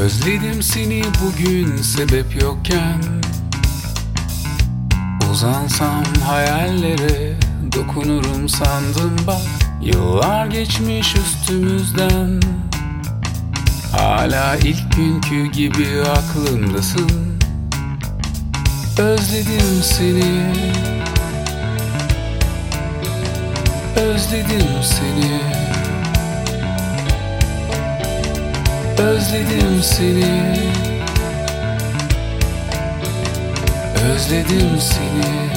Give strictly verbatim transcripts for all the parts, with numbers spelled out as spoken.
Özledim seni bugün sebep yokken. Uzansam hayallere dokunurum sandım bak. Yıllar geçmiş üstümüzden, hala ilk günkü gibi aklımdasın. Özledim seni, özledim seni, özledim seni, özledim seni.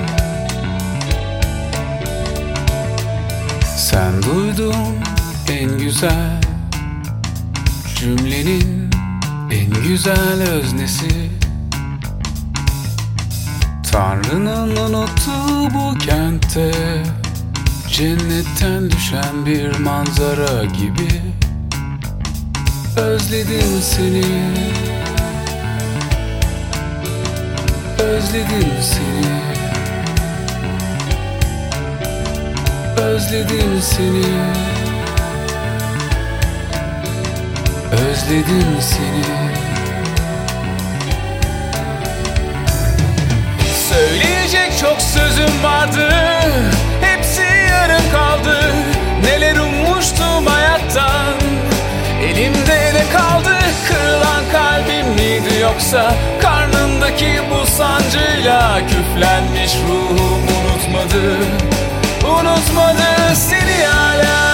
Sen duydun en güzel cümlenin en güzel öznesi. Tanrı'nın unuttuğu bu kentte cennetten düşen bir manzara gibi. Özledim seni, özledim seni, özledim seni, özledim seni. Söyleyecek çok sözüm vardı, hepsi yarım kaldı. Neler ummuştum hayattan, elimde ne kaldı? Kırılan kalbim miydi yoksa karnımdaki bu sancıyla küflenmiş ruhum unutmadı, unutmadı seni hala.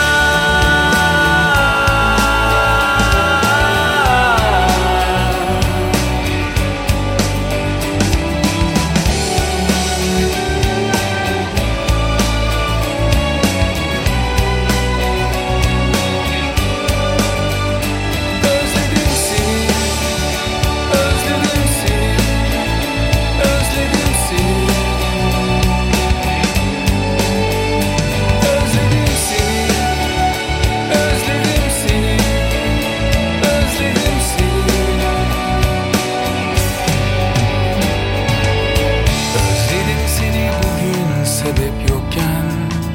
Sebep yokken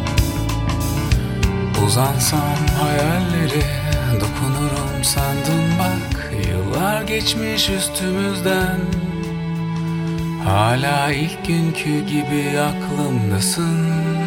uzansam hayallere dokunurum sandım bak. Yıllar geçmiş üstümüzden, hala ilk günkü gibi aklımdasın.